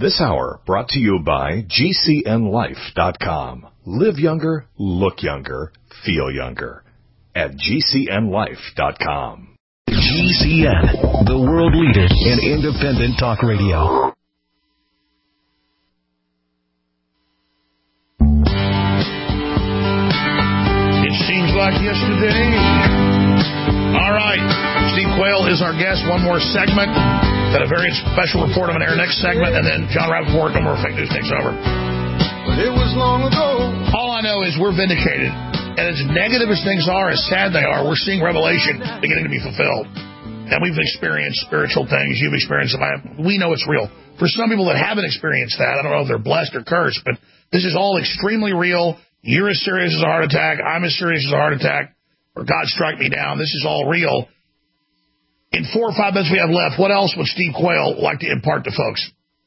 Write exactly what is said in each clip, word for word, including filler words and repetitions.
This hour brought to you by G C N life dot com. Live younger, look younger, feel younger at G C N life dot com. G C N, the world leader in independent talk radio. It seems like yesterday. All right. Steve Quayle is our guest. One more segment. Got a very special report on air next segment, and then John Rappaport, no more fake news, takes over. But it was long ago. All I know is we're vindicated. And as negative as things are, as sad they are, we're seeing revelation beginning to be fulfilled. And we've experienced spiritual things. You've experienced them. We know it's real. For some people that haven't experienced that, I don't know if they're blessed or cursed, but this is all extremely real. You're as serious as a heart attack. I'm as serious as a heart attack. Or God strike me down. This is all real. In four or five minutes we have left, what else would Steve Quayle like to impart to folks?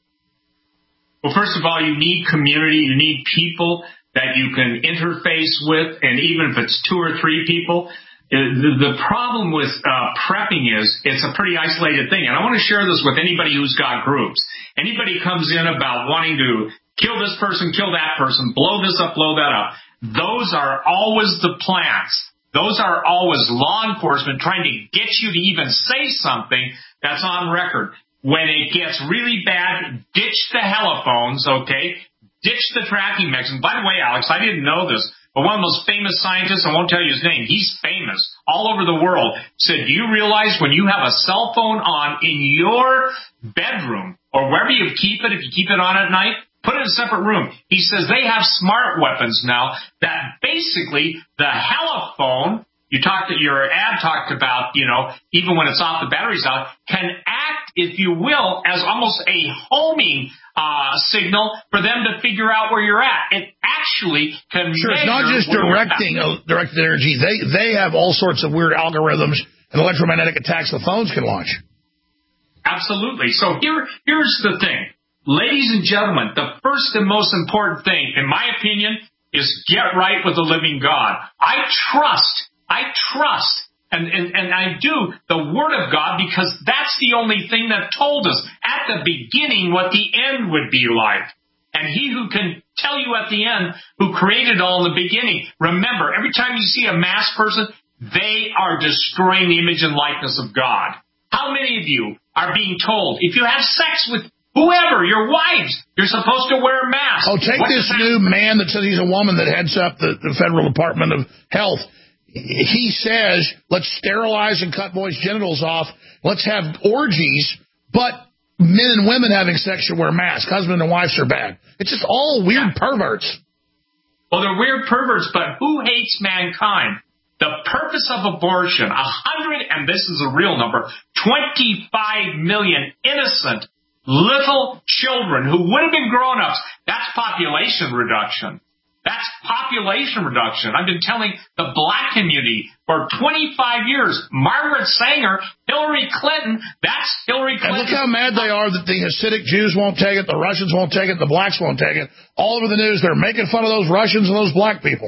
Well, first of all, you need community. You need people that you can interface with, and even if it's two or three people. The, the problem with uh, prepping is it's a pretty isolated thing. And I want to share this with anybody who's got groups. Anybody comes in about wanting to kill this person, kill that person, blow this up, blow that up. Those are always the plants. Those are always law enforcement trying to get you to even say something that's on record. When it gets really bad, ditch the telephones, okay? Ditch the tracking mechanism. By the way, Alex, I didn't know this, but one of the most famous scientists, I won't tell you his name, he's famous all over the world, said, do you realize when you have a cell phone on in your bedroom or wherever you keep it, if you keep it on at night, put it in a separate room. He says they have smart weapons now that basically the telephone, you talked, your ad talked about, you know, even when it's off, the battery's out, can act, if you will, as almost a homing uh, signal for them to figure out where you're at. It actually can sure, it's not just directing uh, directed energy. They they have all sorts of weird algorithms and electromagnetic attacks the phones can launch. Absolutely. So here here's the thing. Ladies and gentlemen, the first and most important thing, in my opinion, is get right with the living God. I trust, I trust, and, and, and I do the Word of God because that's the only thing that told us at the beginning what the end would be like. And he who can tell you at the end, who created all in the beginning. Remember, every time you see a masked person, they are destroying the image and likeness of God. How many of you are being told, if you have sex with whoever, your wives, you're supposed to wear a mask? Oh, take what this new man that says he's a woman that heads up the, the Federal Department of Health. He says, let's sterilize and cut boys' genitals off. Let's have orgies, but men and women having sex should wear masks. Husband and wives are bad. It's just all weird yeah. perverts. Well, they're weird perverts, but who hates mankind? The purpose of abortion, a hundred, and this is a real number, twenty-five million innocent little children who would have been grown-ups. That's population reduction. That's population reduction. I've been telling the black community for twenty-five years, Margaret Sanger, Hillary Clinton, that's Hillary Clinton. And look how mad they are that the Hasidic Jews won't take it, the Russians won't take it, the blacks won't take it. All over the news, they're making fun of those Russians and those black people.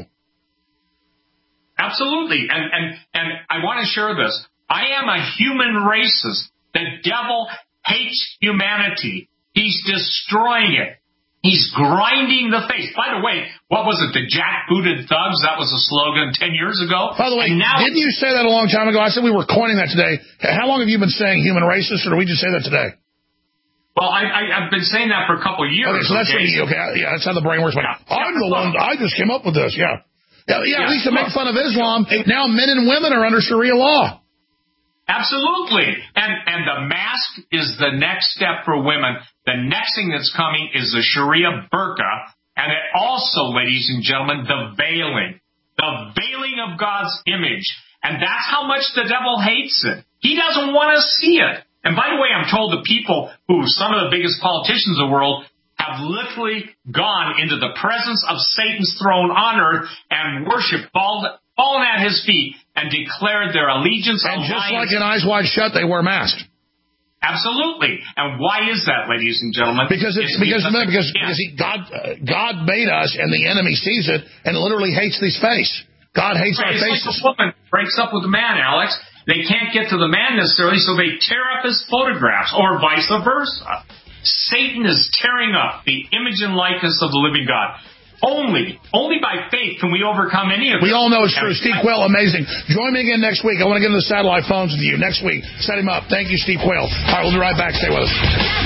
Absolutely. And, and, and I want to share this. I am a human racist. The devil hates humanity. He's destroying it. He's grinding the face. By the way, what was it? The jackbooted thugs? That was a slogan ten years ago. By the way, now, didn't you say that a long time ago? I said we were coining that today. How long have you been saying human racist, or did we just say that today? Well, I, I, I've been saying that for a couple of years. Okay, so that's okay, the, okay yeah, that's how the brain works. Yeah. I'm the one. I just came up with this. Yeah, yeah, yeah. yeah at least to make fun of Islam. Now men and women are under Sharia law. Absolutely. And and the mask is the next step for women. The next thing that's coming is the Sharia burqa. And it also, ladies and gentlemen, the veiling. The veiling of God's image. And that's how much the devil hates it. He doesn't want to see it. And by the way, I'm told the people who, some of the biggest politicians in the world, have literally gone into the presence of Satan's throne on earth and worship, fallen, fallen at his feet, and declared their allegiance. And just like in Eyes Wide Shut, they wear masks. Absolutely. And why is that, ladies and gentlemen? Because it's, it's because because, because, yeah. because he, God uh, God made us, and the enemy sees it and literally hates these face. God hates right, our it's faces. Like a woman breaks up with a man, Alex. They can't get to the man necessarily, so they tear up his photographs, or vice versa. Satan is tearing up the image and likeness of the living God. Only, only by faith can we overcome any of it. We all know it's true. Steve Quayle, amazing. Join me again next week. I want to get into the satellite phones with you next week. Set him up. Thank you, Steve Quayle. All right, we'll be right back. Stay with us.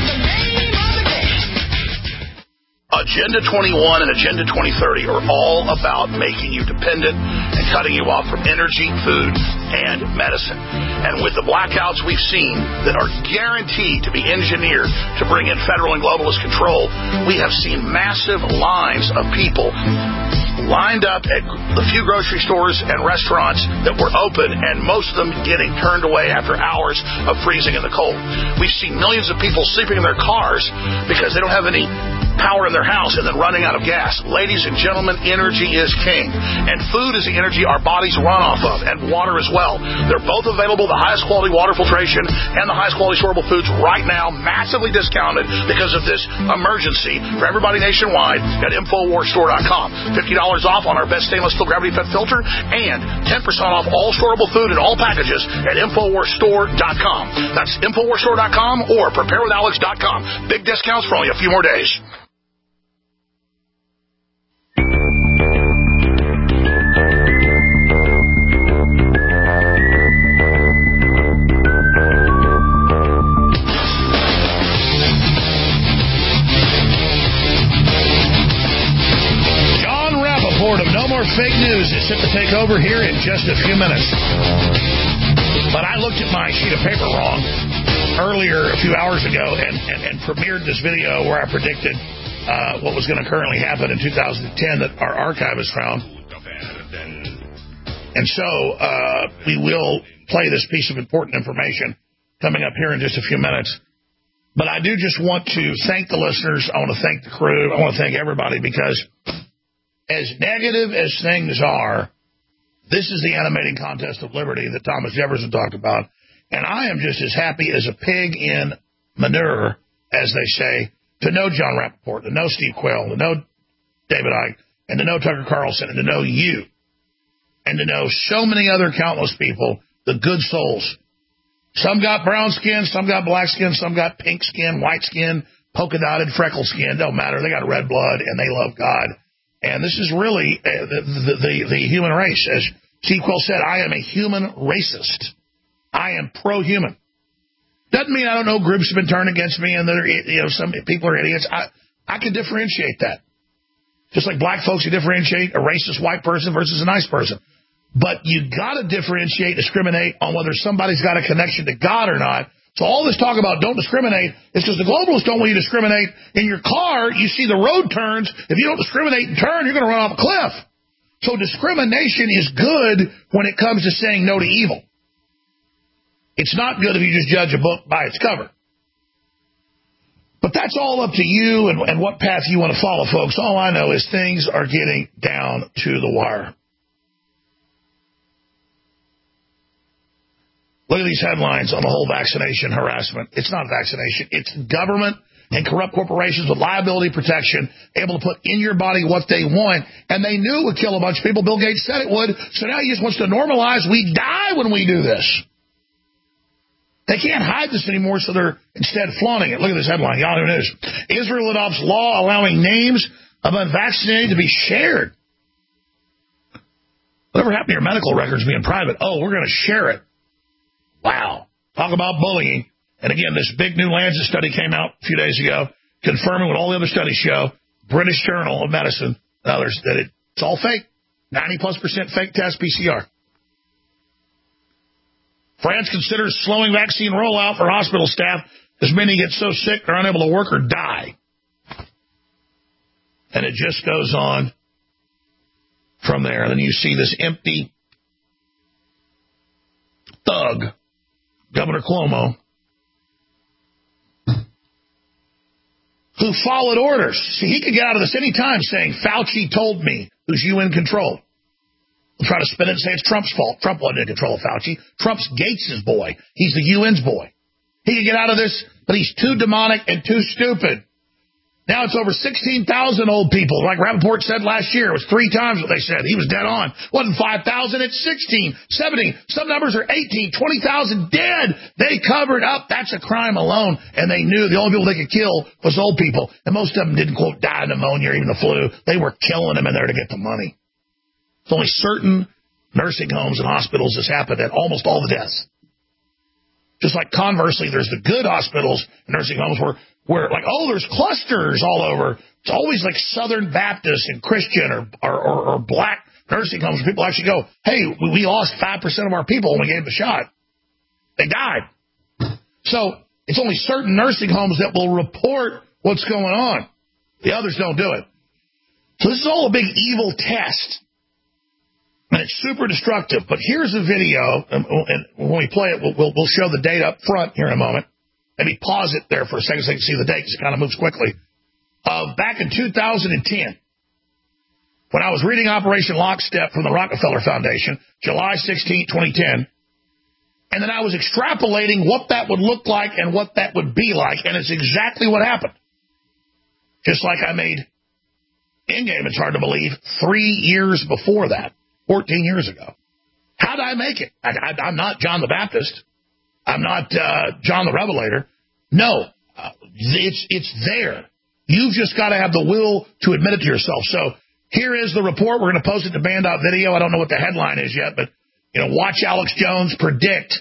Agenda twenty-one and Agenda twenty thirty are all about making you dependent and cutting you off from energy, food, and medicine. And with the blackouts we've seen that are guaranteed to be engineered to bring in federal and globalist control, we have seen massive lines of people lined up at the few grocery stores and restaurants that were open, and most of them getting turned away after hours of freezing in the cold. We've seen millions of people sleeping in their cars because they don't have any power in their house and then running out of gas. Ladies and gentlemen, energy is king. And food is the energy our bodies run off of, and water as well. They're both available, the highest quality water filtration and the highest quality storable foods right now, massively discounted because of this emergency for everybody nationwide at Infowars Store dot com. fifty dollars off on our best stainless steel gravity fed filter and ten percent off all storable food and all packages at Infowars Store dot com. That's Infowars Store dot com or Prepare With Alex dot com. Big discounts for only a few more days. Of No More Fake News is set to take over here in just a few minutes. But I looked at my sheet of paper wrong earlier a few hours ago and, and, and premiered this video where I predicted uh, what was going to currently happen in two thousand ten that our archivist found. And so uh, we will play this piece of important information coming up here in just a few minutes. But I do just want to thank the listeners. I want to thank the crew. I want to thank everybody because as negative as things are, this is the animating contest of liberty that Thomas Jefferson talked about. And I am just as happy as a pig in manure, as they say, to know John Rappaport, to know Steve Quayle, to know David Icke, and to know Tucker Carlson, and to know you, and to know so many other countless people, the good souls. Some got brown skin, some got black skin, some got pink skin, white skin, polka-dotted, freckle skin. Don't matter. They got red blood, and they love God. And this is really uh, the, the, the, the human race. As Steve Quayle said, I am a human racist. I am pro-human. Doesn't mean I don't know groups have been turned against me and that you know some people are idiots. I, I can differentiate that. Just like black folks, you differentiate a racist white person versus a nice person. But you got to differentiate, discriminate on whether somebody's got a connection to God or not. So all this talk about don't discriminate is because the globalists don't want you to discriminate. In your car, you see the road turns. If you don't discriminate and turn, you're going to run off a cliff. So discrimination is good when it comes to saying no to evil. It's not good if you just judge a book by its cover. But that's all up to you and, and what path you want to follow, folks. All I know is things are getting down to the wire. Look at these headlines on the whole vaccination harassment. It's not vaccination. It's government and corrupt corporations with liability protection able to put in your body what they want. And they knew it would kill a bunch of people. Bill Gates said it would. So now he just wants to normalize we die when we do this. They can't hide this anymore, so they're instead flaunting it. Look at this headline, Yahoo News. Israel adopts law allowing names of unvaccinated to be shared. Whatever happened to your medical records being private? Oh, we're going to share it. Wow. Talk about bullying. And again, this big new Lancet study came out a few days ago, confirming what all the other studies show, British Journal of Medicine and others, that it, it's all fake. ninety plus percent fake test P C R. France considers slowing vaccine rollout for hospital staff as many get so sick they're unable to work or die. And it just goes on from there. And then you see this empty thug, Governor Cuomo, who followed orders. See, he could get out of this any time saying, Fauci told me, who's U N control. We'll try to spin it and say it's Trump's fault. Trump wasn't in control of Fauci. Trump's Gates' boy. He's the U N's boy. He could get out of this, but he's too demonic and too stupid. Now it's over sixteen thousand old people. Like Rappaport said last year, it was three times what they said. He was dead on. It wasn't five thousand, it's sixteen, seventeen. Some numbers are eighteen, twenty thousand dead. They covered up. That's a crime alone. And they knew the only people they could kill was old people. And most of them didn't, quote, die of pneumonia or even the flu. They were killing them in there to get the money. It's only certain nursing homes and hospitals this happened at almost all the deaths. Just like conversely, there's the good hospitals and nursing homes where Where, like, oh, there's clusters all over. It's always like Southern Baptist and Christian or or, or, or black nursing homes where people actually go, hey, we, we lost five percent of our people when we gave the shot. They died. So it's only certain nursing homes that will report what's going on. The others don't do it. So this is all a big evil test. And it's super destructive. But here's a video, and, and when we play it, we'll, we'll, we'll show the date up front here in a moment. Maybe pause it there for a second so you can see the date because it kind of moves quickly. Uh, back in two thousand ten, when I was reading Operation Lockstep from the Rockefeller Foundation, July sixteenth, twenty ten, and then I was extrapolating what that would look like and what that would be like, and it's exactly what happened. Just like I made Endgame, it's hard to believe, three years before that, fourteen years ago. How did I make it? I, I, I'm not John the Baptist. I'm not uh, John the Revelator. No, uh, it's it's there. You've just got to have the will to admit it to yourself. So here is the report. We're going to post it to Band Out Video. I don't know what the headline is yet, but you know, watch Alex Jones predict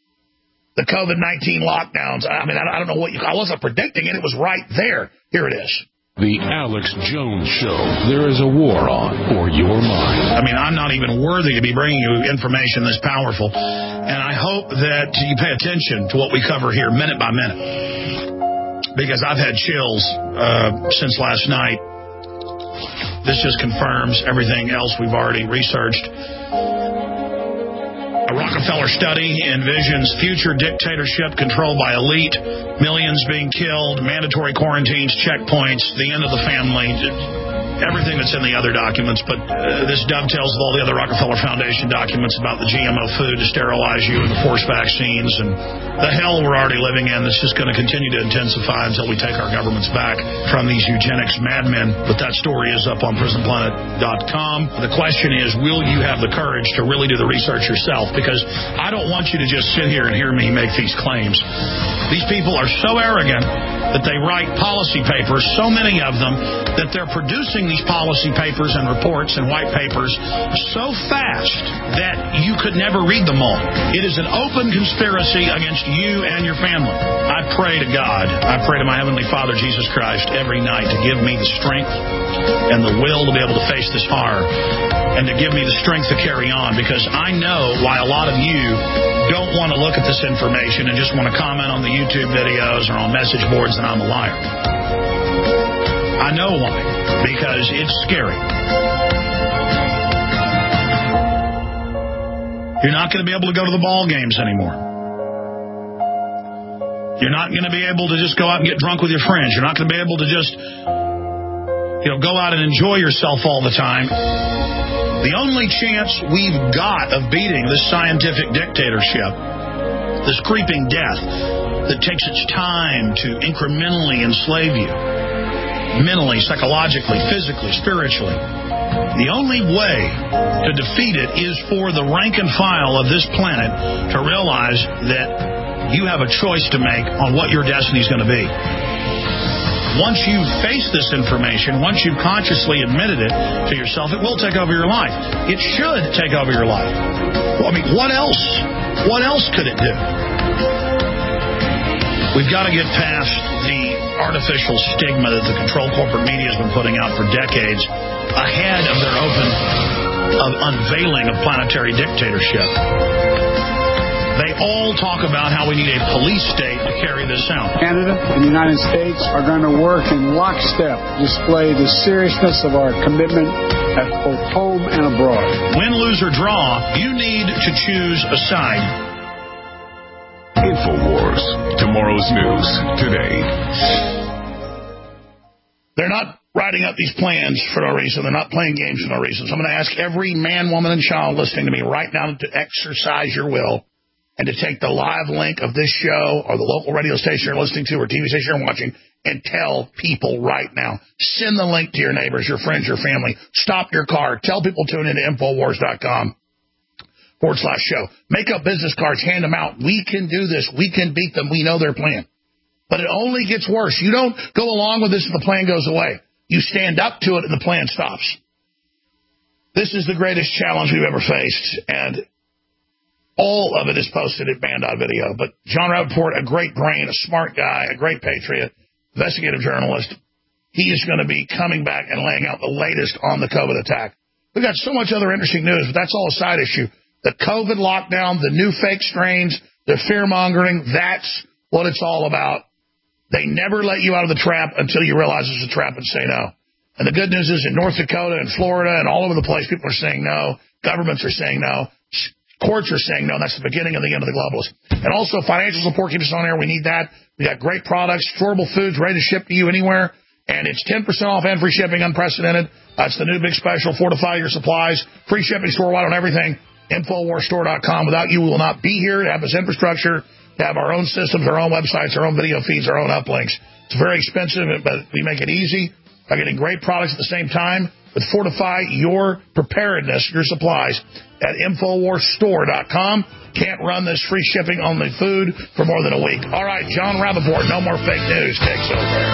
the COVID nineteen lockdowns. I mean, I don't know what you. I wasn't predicting it. It was right there. Here it is. The Alex Jones Show. There is a war on for your mind. I mean, I'm not even worthy to be bringing you information this powerful. And I hope that you pay attention to what we cover here minute by minute. Because I've had chills uh, since last night. This just confirms everything else we've already researched. A Rockefeller study envisions future dictatorship controlled by elite, millions being killed, mandatory quarantines, checkpoints, the end of the family, everything that's in the other documents. But uh, this dovetails with all the other Rockefeller Foundation documents about the G M O food to sterilize you and the forced vaccines and the hell we're already living in. This is going to continue to intensify until we take our governments back from these eugenics madmen. But that story is up on prison planet dot com. The question is, will you have the courage to really do the research yourself? Because I don't want you to just sit here and hear me make these claims. These people are so arrogant that they write policy papers, so many of them, that they're producing these policy papers and reports and white papers so fast that you could never read them all. It is an open conspiracy against you and your family. I pray to God, I pray to my Heavenly Father, Jesus Christ, every night to give me the strength and the will to be able to face this horror and to give me the strength to carry on, because I know why a lot of you don't want to look at this information and just want to comment on the YouTube videos or on message boards that I'm a liar. I know why. Because it's scary. You're not going to be able to go to the ball games anymore. You're not going to be able to just go out and get drunk with your friends. You're not going to be able to just, you know, go out and enjoy yourself all the time. The only chance we've got of beating this scientific dictatorship, this creeping death that takes its time to incrementally enslave you, mentally, psychologically, physically, spiritually. The only way to defeat it is for the rank and file of this planet to realize that you have a choice to make on what your destiny is going to be. Once you face this information, once you've consciously admitted it to yourself, it will take over your life. It should take over your life. Well, I mean, what else? What else could it do? We've got to get past the artificial stigma that the controlled corporate media has been putting out for decades ahead of their open of unveiling of planetary dictatorship. They all talk about how we need a police state to carry this out. Canada and the United States are going to work in lockstep, display the seriousness of our commitment at both home and abroad. Win, lose, or draw, you need to choose a side. InfoWars, tomorrow's news today. They're not writing up these plans for no reason. They're not playing games for no reason. So I'm going to ask every man, woman, and child listening to me right now to exercise your will and to take the live link of this show or the local radio station you're listening to or T V station you're watching and tell people right now. Send the link to your neighbors, your friends, your family. Stop your car. Tell people tune into Infowars.com forward slash show. Make up business cards, hand them out. We can do this. We can beat them. We know their plan. But it only gets worse. You don't go along with this and the plan goes away. You stand up to it and the plan stops. This is the greatest challenge we've ever faced, and all of it is posted at Band dot video. But John Rappaport, a great brain, a smart guy, a great patriot, investigative journalist, he is going to be coming back and laying out the latest on the COVID attack. We've got so much other interesting news, but that's all a side issue. The COVID lockdown, the new fake strains, the fear-mongering, that's what it's all about. They never let you out of the trap until you realize it's a trap and say no. And the good news is in North Dakota and Florida and all over the place, people are saying no. Governments are saying no. Courts are saying no. And that's the beginning of the end of the globalists. And also, financial support keeps us on air. We need that. We got great products, affordable foods, ready to ship to you anywhere. And it's ten percent off and free shipping, unprecedented. That's the new big special. Fortify your supplies. Free shipping store-wide on everything. Infowars store dot com. Without you, we will not be here to have this infrastructure, to have our own systems, our own websites, our own video feeds, our own uplinks. It's very expensive, but we make it easy by getting great products at the same time. But fortify your preparedness, your supplies, at Infowars store dot com. Can't run this free shipping only food for more than a week. All right, John Rappaport, no more fake news, takes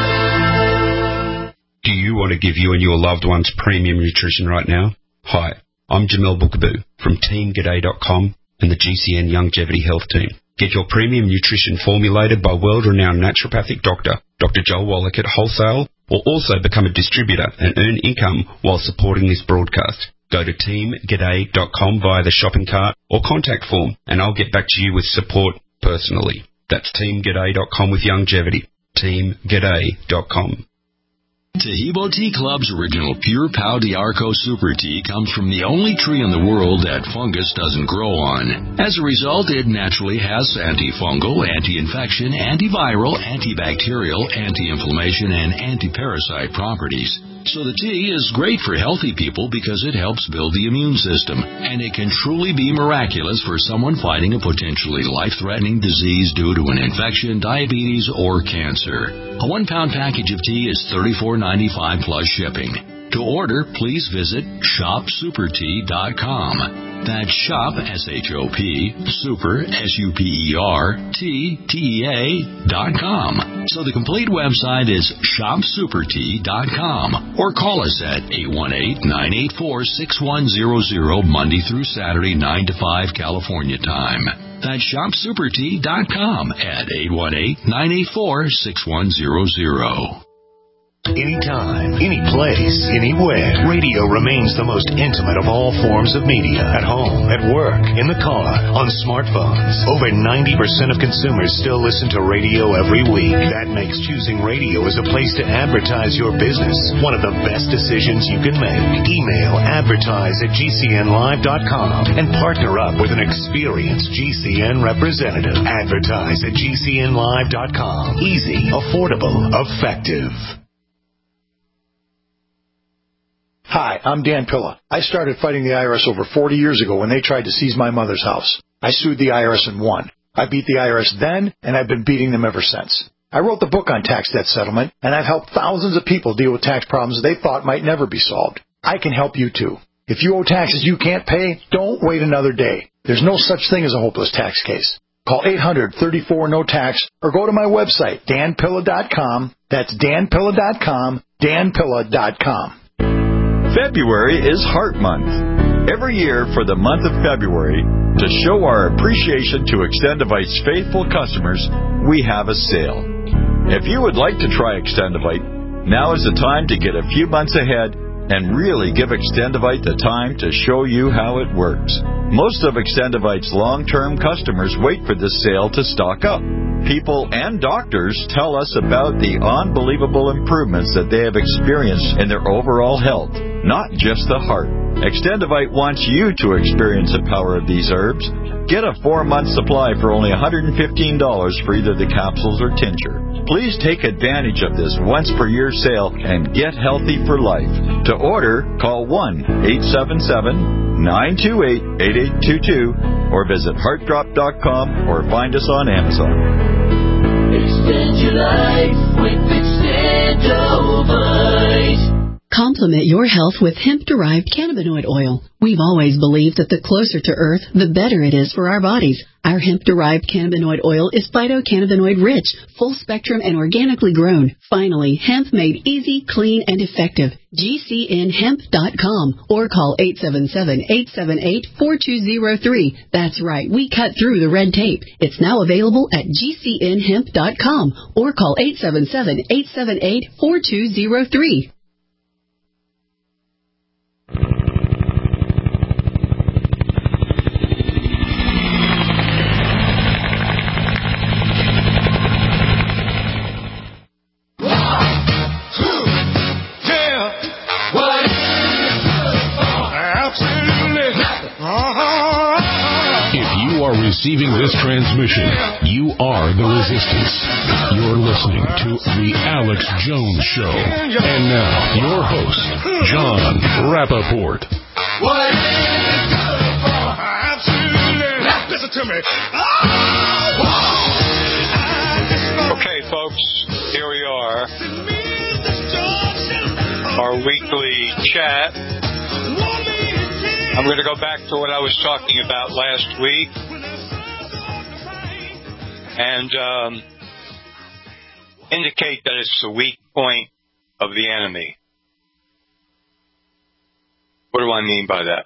over. Do you want to give you and your loved ones premium nutrition right now? Hi, I'm Jamel Bookaboo from Team G'day dot com and the G C N Longevity Health Team. Get your premium nutrition formulated by world-renowned naturopathic doctor, Doctor Joel Wallach at Wholesale, or also become a distributor and earn income while supporting this broadcast. Go to Team G'day dot com via the shopping cart or contact form, and I'll get back to you with support personally. That's Team G'day dot com with longevity. Team G'day dot com. Tahibo Tea Club's original Pure Pau D'Arco Super Tea comes from the only tree in the world that fungus doesn't grow on. As a result, it naturally has antifungal, anti-infection, antiviral, antibacterial, anti-inflammation, and anti-parasite properties. So the tea is great for healthy people because it helps build the immune system, and it can truly be miraculous for someone fighting a potentially life-threatening disease due to an infection, diabetes, or cancer. A one-pound package of tea is thirty-four ninety-five plus shipping. To order, please visit shop super tea dot com. That's shop, S H O P, super, S U P E R, T, T E A, dot com. So the complete website is shop super tea dot com. Or call us at eight one eight, nine eight four, six one zero zero, Monday through Saturday, nine to five, California time. That's shop super tea dot com at eight one eight, nine eight four, six one zero zero. Anytime, any place, anywhere. Radio remains the most intimate of all forms of media. At home, at work, in the car, on smartphones. Over ninety percent of consumers still listen to radio every week. That makes choosing radio as a place to advertise your business one of the best decisions you can make. Email advertise at G C N live dot com and partner up with an experienced G C N representative. Advertise at G C N live dot com. Easy, affordable, effective. Hi, I'm Dan Pilla. I started fighting the I R S over forty years ago when they tried to seize my mother's house. I sued the I R S and won. I beat the I R S then, and I've been beating them ever since. I wrote the book on tax debt settlement, and I've helped thousands of people deal with tax problems they thought might never be solved. I can help you too. If you owe taxes you can't pay, don't wait another day. There's no such thing as a hopeless tax case. Call eight hundred, thirty-four, no tax or go to my website, dan pilla dot com. That's dan pilla dot com, dan pilla dot com. February is Heart Month. Every year for the month of February, to show our appreciation to Extendivite's faithful customers, we have a sale. If you would like to try Extendivite, now is the time to get a few months ahead and really give Extendivite the time to show you how it works. Most of Extendivite's long-term customers wait for this sale to stock up. People and doctors tell us about the unbelievable improvements that they have experienced in their overall health, not just the heart. Extendivite wants you to experience the power of these herbs. Get a four-month supply for only one hundred fifteen dollars for either the capsules or tincture. Please take advantage of this once-per-year sale and get healthy for life. To order, call one eight seven seven, nine two eight, eight eight two two or visit heart drop dot com or find us on Amazon. Extend your life with Extendovite. Complement your health with hemp-derived cannabinoid oil. We've always believed that the closer to Earth, the better it is for our bodies. Our hemp-derived cannabinoid oil is phytocannabinoid-rich, full-spectrum, and organically grown. Finally, hemp made easy, clean, and effective. G C N hemp dot com or call eight seven seven, eight seven eight, four two zero three. That's right, we cut through the red tape. It's now available at G C N hemp dot com or call eight seven seven, eight seven eight, four two zero three. Receiving this transmission, you are the resistance. You're listening to The Alex Jones Show. And now, your host, John Rappaport. What is it good for? Absolutely. Listen to me. Okay, folks, here we are. Our weekly chat. I'm going to go back to what I was talking about last week. And um, indicate that it's the weak point of the enemy. What do I mean by that?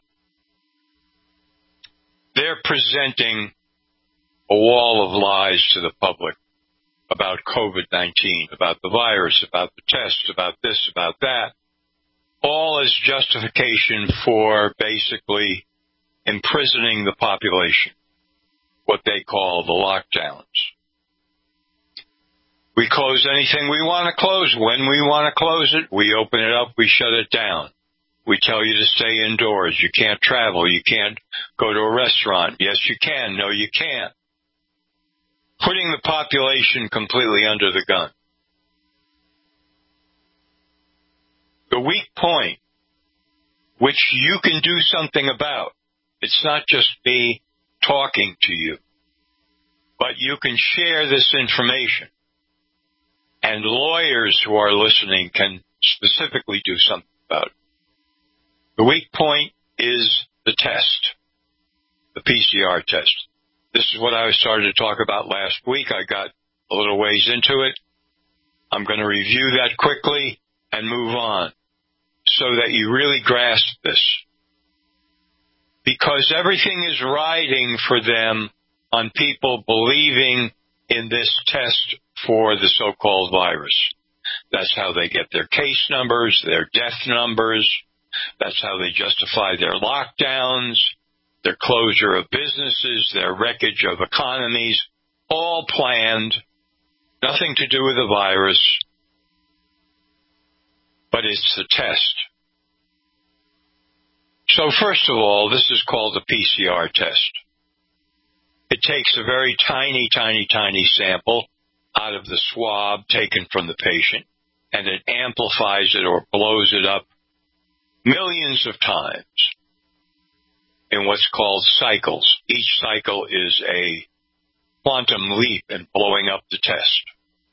They're presenting a wall of lies to the public about COVID nineteen, about the virus, about the tests, about this, about that, all as justification for basically imprisoning the population, what they call the lockdowns. We close anything we want to close. When we want to close it, we open it up, we shut it down. We tell you to stay indoors. You can't travel. You can't go to a restaurant. Yes, you can. No, you can't. Putting the population completely under the gun. The weak point, which you can do something about. It's not just me talking to you, but you can share this information. And lawyers who are listening can specifically do something about it. The weak point is the test, the P C R test. This is what I started to talk about last week. I got a little ways into it. I'm going to review that quickly and move on so that you really grasp this. Because everything is riding for them on people believing in this test for the so-called virus. That's how they get their case numbers, their death numbers. That's how they justify their lockdowns, their closure of businesses, their wreckage of economies, all planned, nothing to do with the virus, but it's the test. So first of all, this is called the P C R test. It takes a very tiny, tiny, tiny sample out of the swab taken from the patient, and it amplifies it or blows it up millions of times in what's called cycles. Each cycle is a quantum leap in blowing up the test.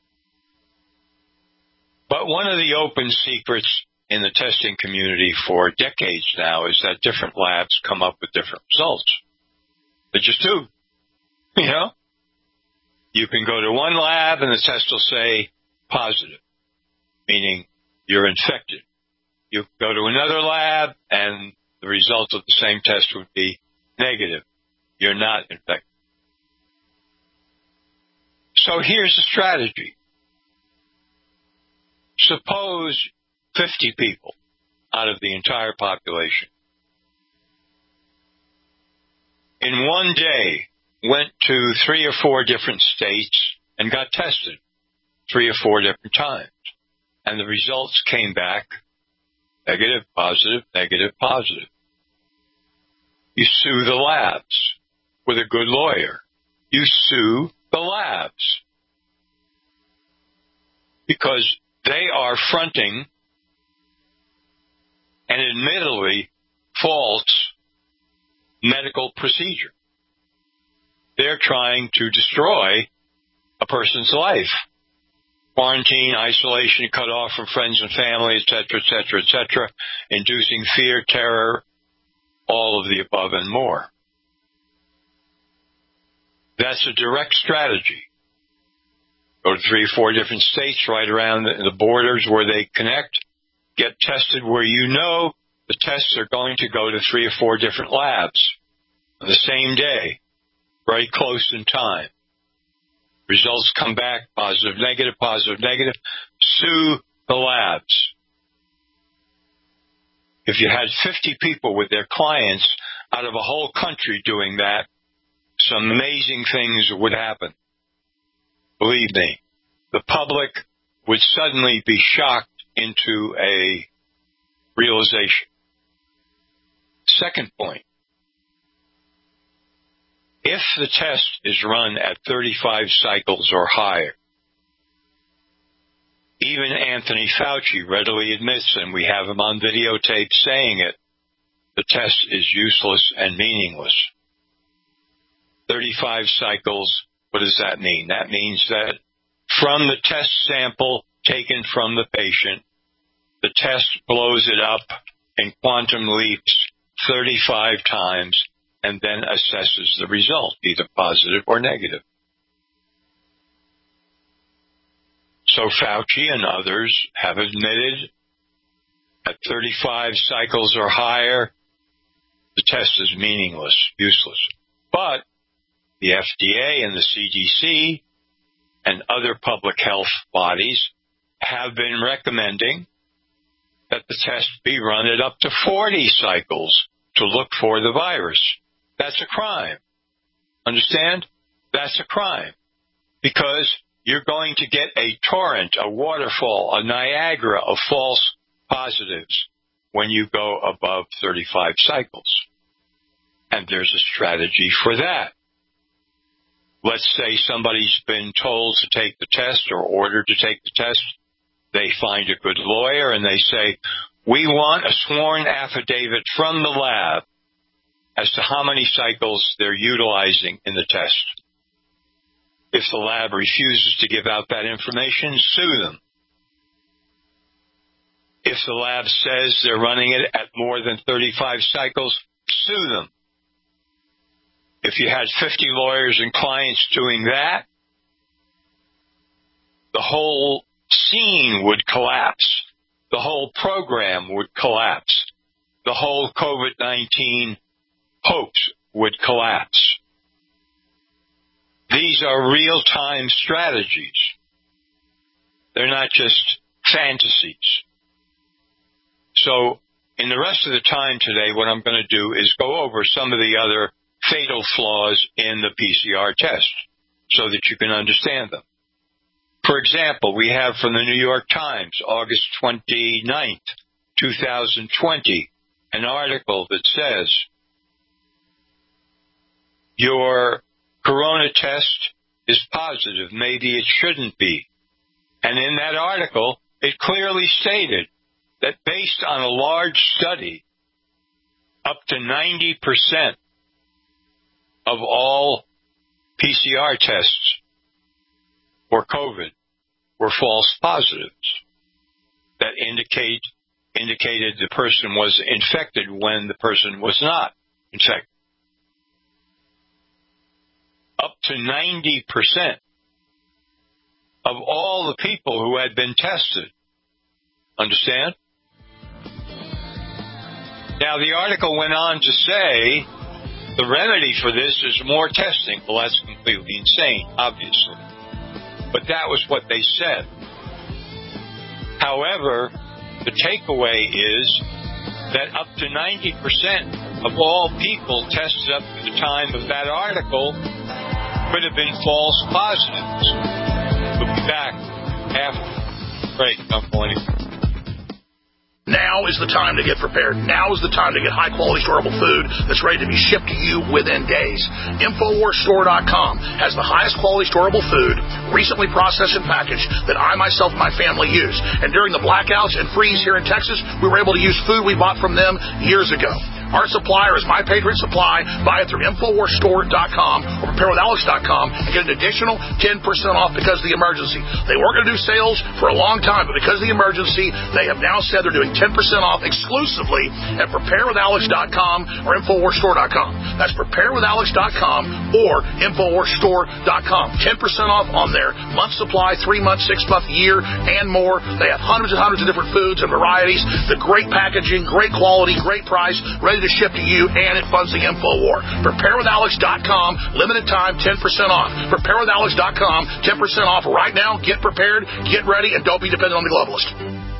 But one of the open secrets in the testing community for decades now is that different labs come up with different results. They just do. You know? You can go to one lab and the test will say positive, meaning you're infected. You go to another lab and the result of the same test would be negative. You're not infected. So here's the strategy. Suppose fifty people out of the entire population in one day went to three or four different states and got tested three or four different times. And the results came back negative, positive, negative, positive. You sue the labs with a good lawyer. You sue the labs because they are fronting an admittedly false medical procedure. They're trying to destroy a person's life. Quarantine, isolation, cut off from friends and family, et cetera, et cetera, et cetera, inducing fear, terror, all of the above and more. That's a direct strategy. Go to three or four different states right around the borders where they connect. Get tested where you know the tests are going to go to three or four different labs on the same day, very close in time. Results come back, positive, negative, positive, negative. Sue the labs. If you had fifty people with their clients out of a whole country doing that, some amazing things would happen. Believe me, the public would suddenly be shocked into a realization. Second point. If the test is run at thirty-five cycles or higher, even Anthony Fauci readily admits, and we have him on videotape saying it, the test is useless and meaningless. thirty-five cycles, what does that mean? That means that from the test sample taken from the patient, the test blows it up in quantum leaps thirty-five times and then assesses the result, either positive or negative. So Fauci and others have admitted at thirty-five cycles or higher, the test is meaningless, useless. But the F D A and the C D C and other public health bodies have been recommending that the test be run at up to forty cycles to look for the virus. That's a crime. Understand? That's a crime. Because you're going to get a torrent, a waterfall, a Niagara of false positives when you go above thirty-five cycles. And there's a strategy for that. Let's say somebody's been told to take the test or ordered to take the test. They find a good lawyer and they say, we want a sworn affidavit from the lab as to how many cycles they're utilizing in the test. If the lab refuses to give out that information, sue them. If the lab says they're running it at more than thirty-five cycles, sue them. If you had fifty lawyers and clients doing that, the whole scene would collapse. The whole program would collapse. The whole COVID nineteen hoax would collapse. These are real-time strategies. They're not just fantasies. So in the rest of the time today, what I'm going to do is go over some of the other fatal flaws in the P C R test so that you can understand them. For example, we have from the New York Times, August twenty-ninth, two thousand twenty, an article that says, your corona test is positive. Maybe it shouldn't be. And in that article, it clearly stated that based on a large study, up to ninety percent of all P C R tests for COVID were false positives that indicate indicated the person was infected when the person was not infected. Up to ninety percent of all the people who had been tested. Understand? Now, the article went on to say the remedy for this is more testing. Well, that's completely insane, obviously. But that was what they said. However, the takeaway is that up to ninety percent of all people tested up to the time of that article could have been false positives. We'll be back after. Great, don't go anywhere. Now is the time to get prepared. Now is the time to get high-quality, storable food that's ready to be shipped to you within days. Infowars Store dot com has the highest quality storable food, recently processed and packaged, that I, myself, and my family use. And during the blackouts and freeze here in Texas, we were able to use food we bought from them years ago. Our supplier is My Patriot Supply. Buy it through Infowars Store dot com or Prepare With Alex dot com and get an additional ten percent off because of the emergency. They weren't going to do sales for a long time, but because of the emergency, they have now said they're doing ten percent off exclusively at Prepare With Alex dot com or Infowars Store dot com. That's Prepare With Alex dot com or Infowars Store dot com. ten percent off on their month supply, three month, six month, year, and more. They have hundreds and hundreds of different foods and varieties. The great packaging, great quality, great price, ready to ship to you, and it funds the InfoWar. Prepare With Alex dot com, limited time, ten percent off. Prepare With Alex dot com, ten percent off right now. Get prepared, get ready, and don't be dependent on the globalist.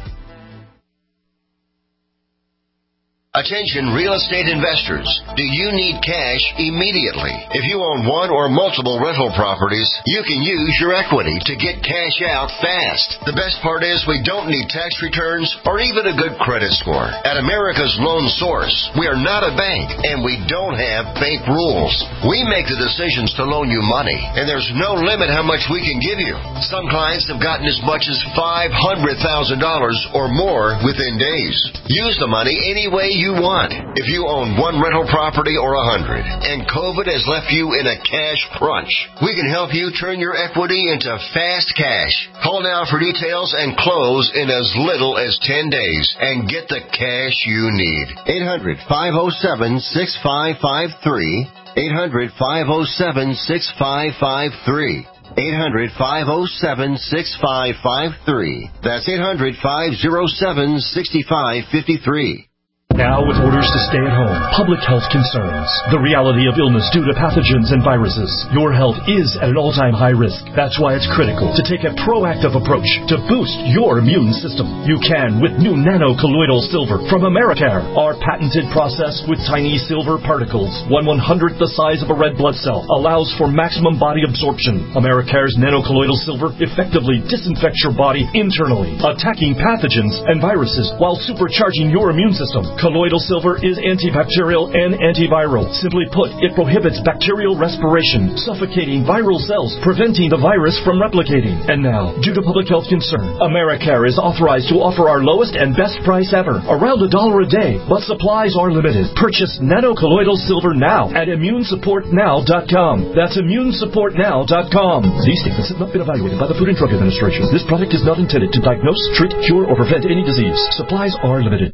Attention real estate investors. Do you need cash immediately? If you own one or multiple rental properties, you can use your equity to get cash out fast. The best part is we don't need tax returns or even a good credit score. At America's Loan Source, we are not a bank and we don't have bank rules. We make the decisions to loan you money, and there's no limit how much we can give you. Some clients have gotten as much as five hundred thousand dollars or more within days. Use the money any way you want. If you own one rental property or a hundred, and COVID has left you in a cash crunch, we can help you turn your equity into fast cash. Call now for details and close in as little as ten days and get the cash you need. eight hundred, five oh seven, six five five three. eight hundred, five oh seven, six five five three. eight hundred, five oh seven, six five five three. That's eight hundred, five oh seven, six five five three. Now with orders to stay at home, public health concerns, the reality of illness due to pathogens and viruses, your health is at an all-time high risk. That's why it's critical to take a proactive approach to boost your immune system. You can with new nano-colloidal silver from Americare. Our patented process with tiny silver particles, one one-hundredth the size of a red blood cell, allows for maximum body absorption. Americare's nano-colloidal silver effectively disinfects your body internally, attacking pathogens and viruses while supercharging your immune system. Colloidal silver is antibacterial and antiviral. Simply put, it prohibits bacterial respiration, suffocating viral cells, preventing the virus from replicating. And now, due to public health concern, Americare is authorized to offer our lowest and best price ever, around a dollar a day, but supplies are limited. Purchase nano-colloidal silver now at immune support now dot com. That's immune support now dot com. These statements have not been evaluated by the Food and Drug Administration. This product is not intended to diagnose, treat, cure, or prevent any disease. Supplies are limited.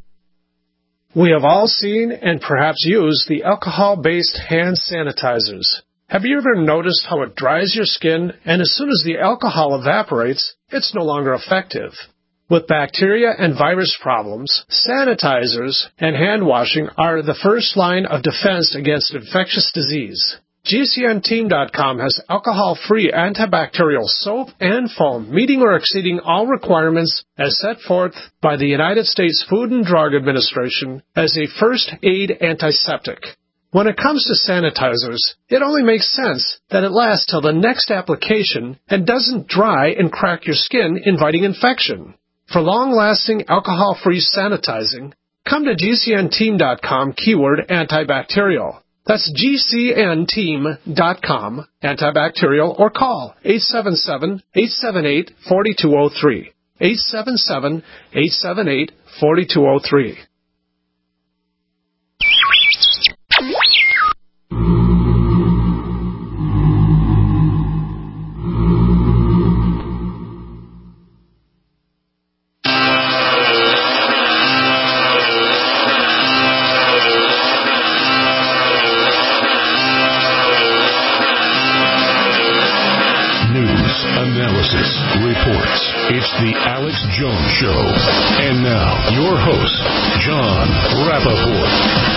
We have all seen and perhaps used the alcohol-based hand sanitizers. Have you ever noticed how it dries your skin, and as soon as the alcohol evaporates, it's no longer effective? With bacteria and virus problems, sanitizers and hand washing are the first line of defense against infectious disease. G C N team dot com has alcohol-free antibacterial soap and foam, meeting or exceeding all requirements as set forth by the United States Food and Drug Administration as a first aid antiseptic. When it comes to sanitizers, it only makes sense that it lasts till the next application and doesn't dry and crack your skin, inviting infection. For long-lasting alcohol-free sanitizing, come to G C N team dot com keyword antibacterial. That's G C N team dot com, antibacterial, or call eight seven seven, eight seven eight, four two zero three. eight seven seven, eight seven eight, four two zero three. Reports. It's the Alex Jones Show. And now, your host, John Rappaport.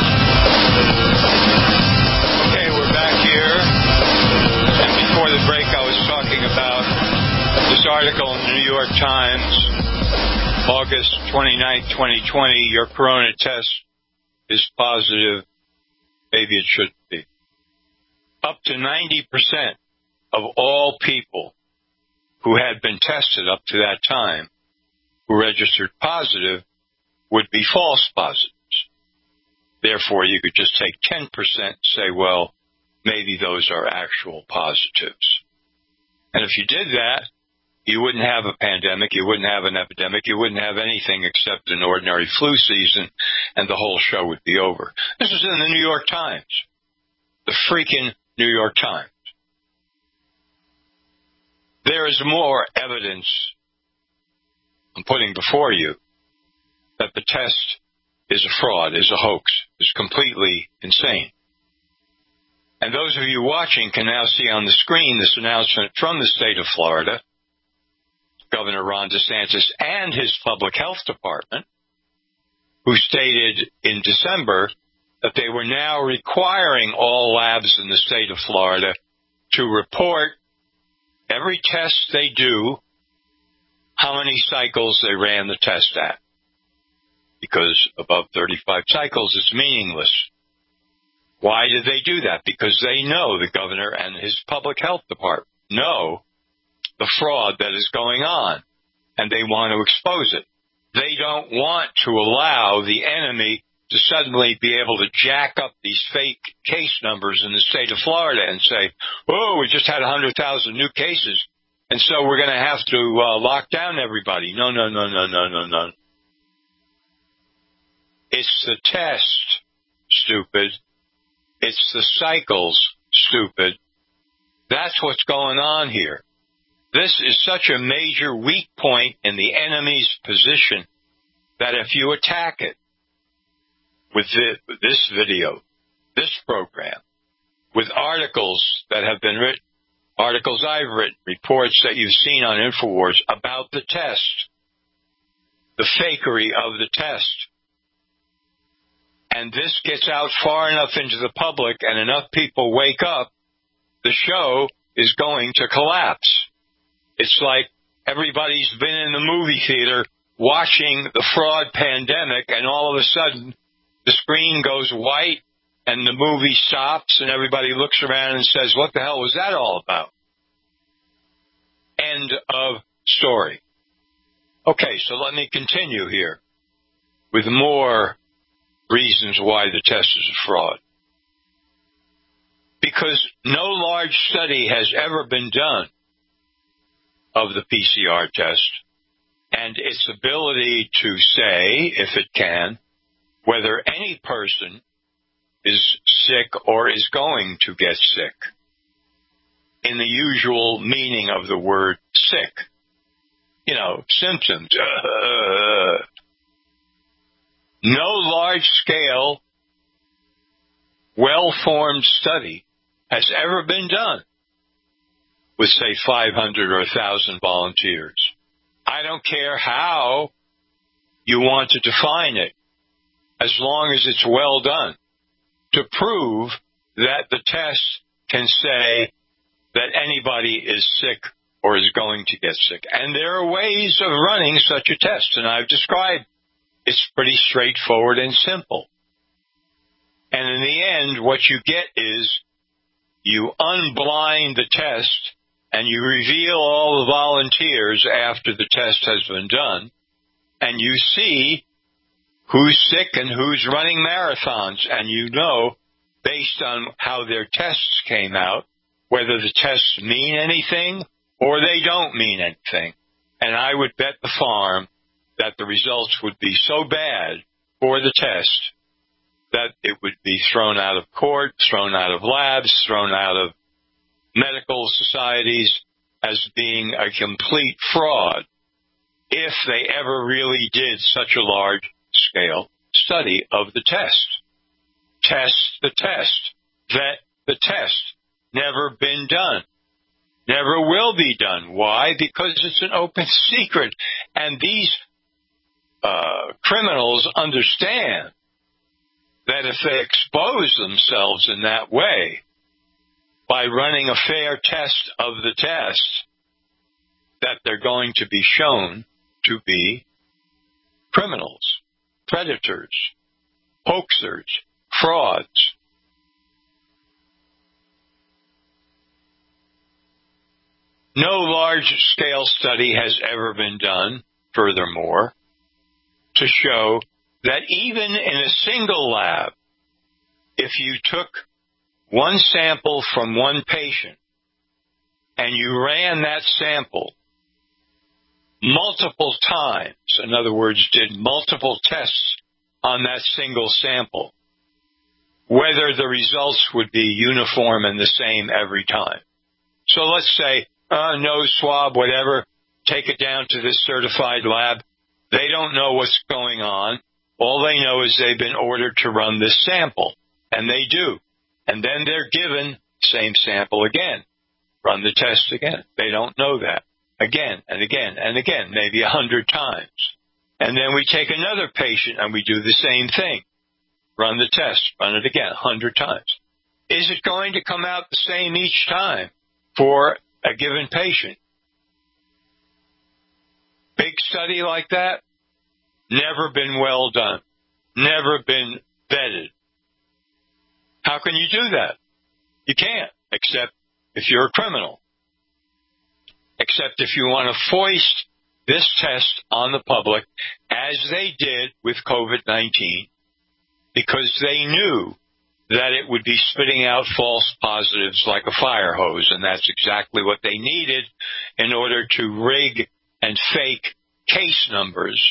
Okay, we're back here. And before the break, I was talking about this article in the New York Times, August twenty-ninth, twenty twenty. Your corona test is positive. Maybe it should be. Up to ninety percent of all people who had been tested up to that time, who registered positive, would be false positives. Therefore, you could just take ten percent and say, well, maybe those are actual positives. And if you did that, you wouldn't have a pandemic, you wouldn't have an epidemic, you wouldn't have anything except an ordinary flu season, and the whole show would be over. This is in the New York Times. The freaking New York Times. There is more evidence I'm putting before you that the test is a fraud, is a hoax, is completely insane. And those of you watching can now see on the screen this announcement from the state of Florida, Governor Ron DeSantis and his public health department, who stated in December that they were now requiring all labs in the state of Florida to report every test they do, how many cycles they ran the test at. Because above thirty-five cycles, it's meaningless. Why did they do that? Because they know, the governor and his public health department know the fraud that is going on, and they want to expose it. They don't want to allow the enemy to suddenly be able to jack up these fake case numbers in the state of Florida and say, oh, we just had one hundred thousand new cases, and so we're going to have to uh, lock down everybody. No, no, no, no, no, no, no. It's the test, stupid. It's the cycles, stupid. That's what's going on here. This is such a major weak point in the enemy's position that if you attack it with this video, this program, with articles that have been written, articles I've written, reports that you've seen on InfoWars about the test, the fakery of the test, and this gets out far enough into the public and enough people wake up, the show is going to collapse. It's like everybody's been in the movie theater watching the fraud pandemic, and all of a sudden the screen goes white and the movie stops and everybody looks around and says, what the hell was that all about? End of story. Okay, so let me continue here with more reasons why the test is a fraud. Because no large study has ever been done of the P C R test and its ability to say, if it can, whether any person is sick or is going to get sick, in the usual meaning of the word sick. You know, symptoms. Uh, no large-scale, well-formed study has ever been done with, say, five hundred or one thousand volunteers. I don't care how you want to define it, as long as it's well done, to prove that the test can say that anybody is sick or is going to get sick. And there are ways of running such a test, and I've described it's pretty straightforward and simple. And in the end, what you get is you unblind the test and you reveal all the volunteers after the test has been done, and you see who's sick and who's running marathons, and you know, based on how their tests came out, whether the tests mean anything or they don't mean anything. And I would bet the farm that the results would be so bad for the test that it would be thrown out of court, thrown out of labs, thrown out of medical societies as being a complete fraud if they ever really did such a large-scale study of the test. Test the test. Vet the test. Never been done. Never will be done. Why? Because it's an open secret. And these uh, criminals understand that if they expose themselves in that way, by running a fair test of the test, that they're going to be shown to be criminals, predators, hoaxers, frauds. No large-scale study has ever been done, furthermore, to show that even in a single lab, if you took one sample from one patient and you ran that sample multiple times, in other words, did multiple tests on that single sample, whether the results would be uniform and the same every time. So let's say, uh, nose swab, whatever, take it down to this certified lab. They don't know what's going on. All they know is they've been ordered to run this sample, and they do. And then they're given same sample again. Run the test again. They don't know that. Again and again and again, maybe a hundred times. And then we take another patient and we do the same thing. Run the test. Run it again a hundred times. Is it going to come out the same each time for a given patient? Big study like that? Never been well done. Never been vetted. How can you do that? You can't, except if you're a criminal. Except if you want to foist this test on the public, as they did with COVID nineteen, because they knew that it would be spitting out false positives like a fire hose, and that's exactly what they needed in order to rig and fake case numbers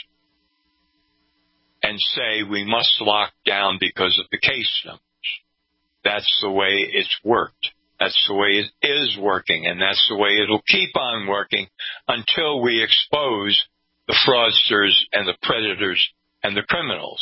and say we must lock down because of the case numbers. That's the way it's worked. That's the way it is working, and that's the way it'll keep on working until we expose the fraudsters and the predators and the criminals.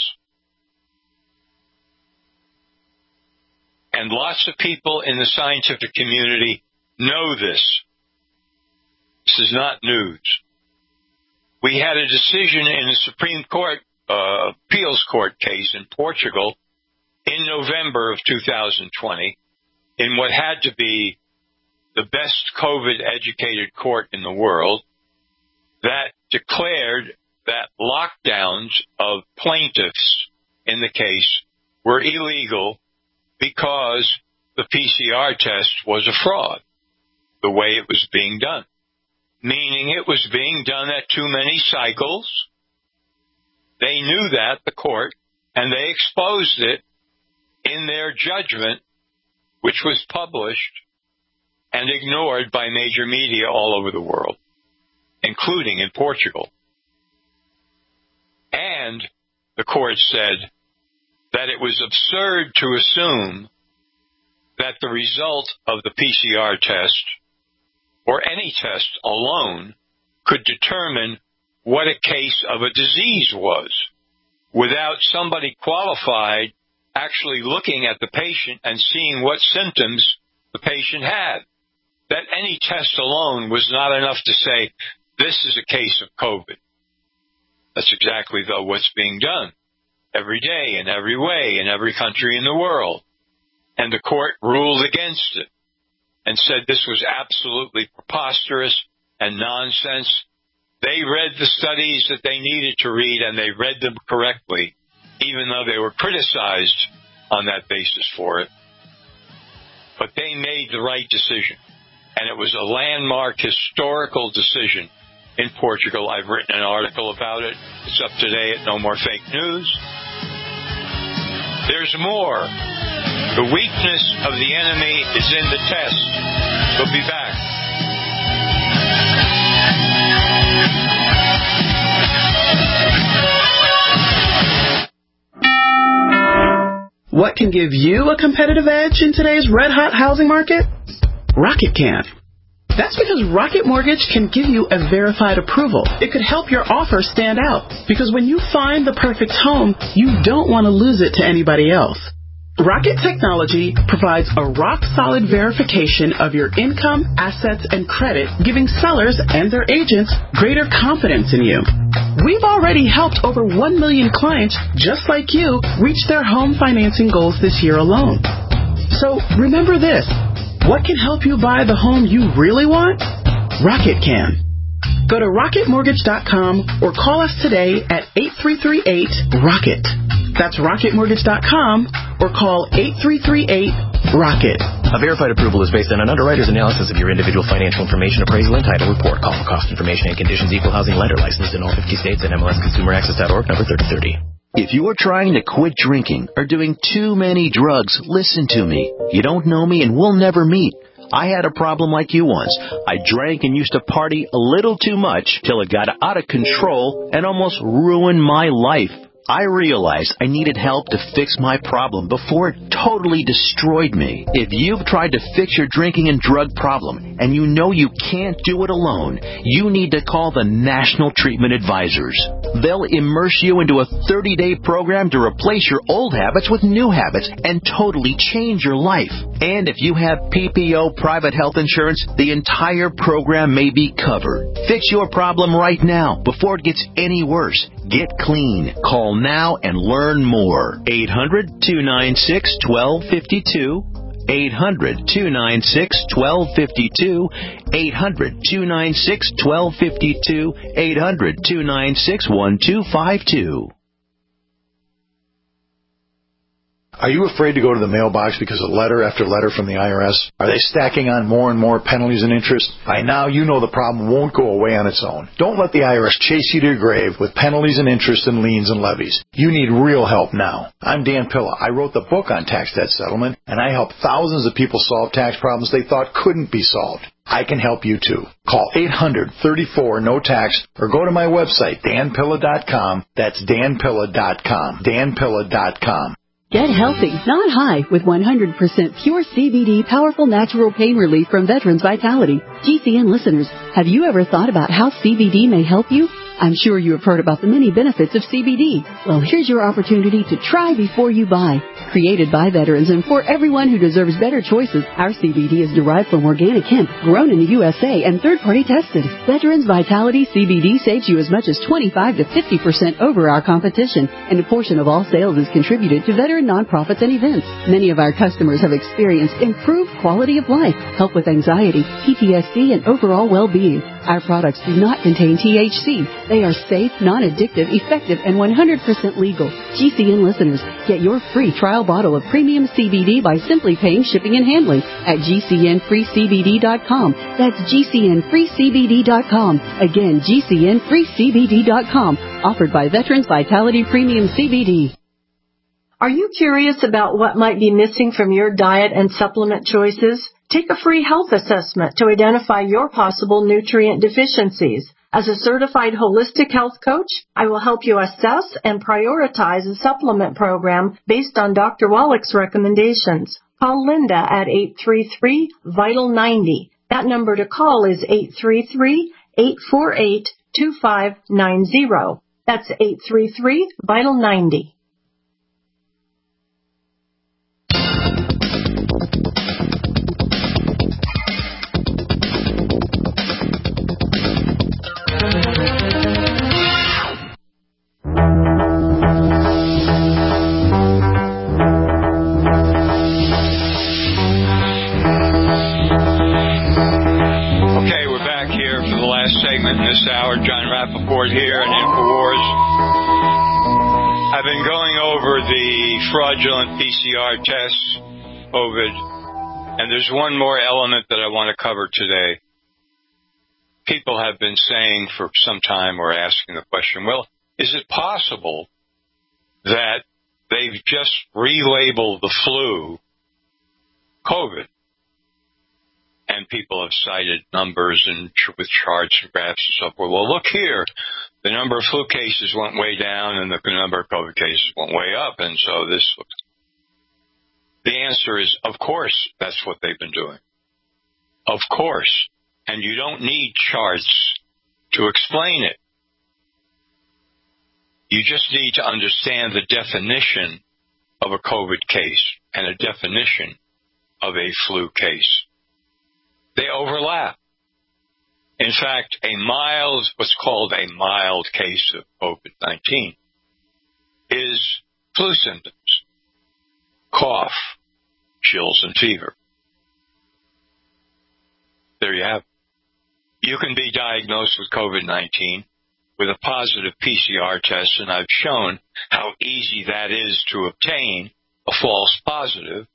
And lots of people in the scientific community know this. This is not news. We had a decision in the Supreme Court, uh, appeals court case in Portugal in November of two thousand twenty, in what had to be the best COVID-educated court in the world, that declared that lockdowns of plaintiffs in the case were illegal because the P C R test was a fraud, the way it was being done. Meaning it was being done at too many cycles. They knew that, the court, and they exposed it in their judgment, which was published and ignored by major media all over the world, including in Portugal. And the court said that it was absurd to assume that the result of the P C R test or any test alone could determine what a case of a disease was without somebody qualified actually looking at the patient and seeing what symptoms the patient had. That any test alone was not enough to say, this is a case of COVID. That's exactly, though, what's being done every day in every way in every country in the world. And the court ruled against it and said this was absolutely preposterous and nonsense. They read the studies that they needed to read, and they read them correctly, even though they were criticized on that basis for it. But they made the right decision, and it was a landmark historical decision in Portugal. I've written an article about it. It's up today at No More Fake News. There's more. The weakness of the enemy is in the test. We'll be back. What can give you a competitive edge in today's red-hot housing market? Rocket can. That's because Rocket Mortgage can give you a verified approval. It could help your offer stand out, because when you find the perfect home, you don't want to lose it to anybody else. Rocket Technology provides a rock-solid verification of your income, assets, and credit, giving sellers and their agents greater confidence in you. We've already helped over one million clients just like you reach their home financing goals this year alone. So remember this. What can help you buy the home you really want? Rocket can. Go to rocket mortgage dot com or call us today at eight three three eight, ROCKET. That's rocket mortgage dot com or call eight three three eight, ROCKET. A verified approval is based on an underwriter's analysis of your individual financial information, appraisal, and title report. Call for cost information and conditions. Equal housing lender licensed in all fifty states and M L S consumer access dot org, number thirty thirty. If you are trying to quit drinking or doing too many drugs, listen to me. You don't know me and we'll never meet. I had a problem like you once. I drank and used to party a little too much till it got out of control and almost ruined my life. I realized I needed help to fix my problem before it totally destroyed me. If you've tried to fix your drinking and drug problem and you know you can't do it alone, you need to call the National Treatment Advisors. They'll immerse you into a thirty-day program to replace your old habits with new habits and totally change your life. And if you have P P O private health insurance, the entire program may be covered. Fix your problem right now before it gets any worse. Get clean. Call now and learn more. eight hundred, two nine six, one two five two. eight hundred, two nine six, one two five two. eight hundred, two nine six, one two five two. eight hundred, two nine six, one two five two. Are you afraid to go to the mailbox because of letter after letter from the I R S? Are they stacking on more and more penalties and interest? By now, you know the problem won't go away on its own. Don't let the I R S chase you to your grave with penalties and interest and liens and levies. You need real help now. I'm Dan Pilla. I wrote the book on tax debt settlement, and I help thousands of people solve tax problems they thought couldn't be solved. I can help you too. Call eight hundred, thirty-four, no tax or go to my website, dan pilla dot com. That's dan pilla dot com. dan pilla dot com. Get healthy, not high, with one hundred percent pure C B D powerful natural pain relief from Veterans Vitality. G C N listeners, have you ever thought about how C B D may help you? I'm sure you have heard about the many benefits of C B D. Well, here's your opportunity to try before you buy. Created by veterans and for everyone who deserves better choices, our C B D is derived from organic hemp, grown in the U S A and third-party tested. Veterans Vitality C B D saves you as much as twenty-five to fifty percent over our competition, and a portion of all sales is contributed to veteran nonprofits and events. Many of our customers have experienced improved quality of life, help with anxiety, P T S D, and overall well-being. Our products do not contain T H C. They are safe, non-addictive, effective, and one hundred percent legal. G C N listeners, get your free trial bottle of premium C B D by simply paying shipping and handling at G C N free C B D dot com. That's G C N free C B D dot com. Again, G C N free C B D dot com. Offered by Veterans Vitality Premium C B D. Are you curious about what might be missing from your diet and supplement choices? Take a free health assessment to identify your possible nutrient deficiencies. As a certified holistic health coach, I will help you assess and prioritize a supplement program based on Doctor Wallach's recommendations. Call Linda at eight three three, vital ninety. That number to call is eight three three, eight four eight, two five nine zero. That's eight three three, vital ninety. Segment in this hour, John Rappaport here and InfoWars. I've been going over the fraudulent P C R tests, COVID, and there's one more element that I want to cover today. People have been saying for some time, or asking the question, well, is it possible that they've just relabeled the flu COVID? And people have cited numbers and with charts and graphs and so forth. Well, look here. The number of flu cases went way down and the number of COVID cases went way up. And so this looks... The answer is, of course, that's what they've been doing. Of course. And you don't need charts to explain it. You just need to understand the definition of a COVID case and a definition of a flu case. They overlap. In fact, a mild, what's called a mild case of COVID nineteen is flu symptoms, cough, chills, and fever. There you have it. You can be diagnosed with COVID nineteen with a positive P C R test, and I've shown how easy that is to obtain a false positive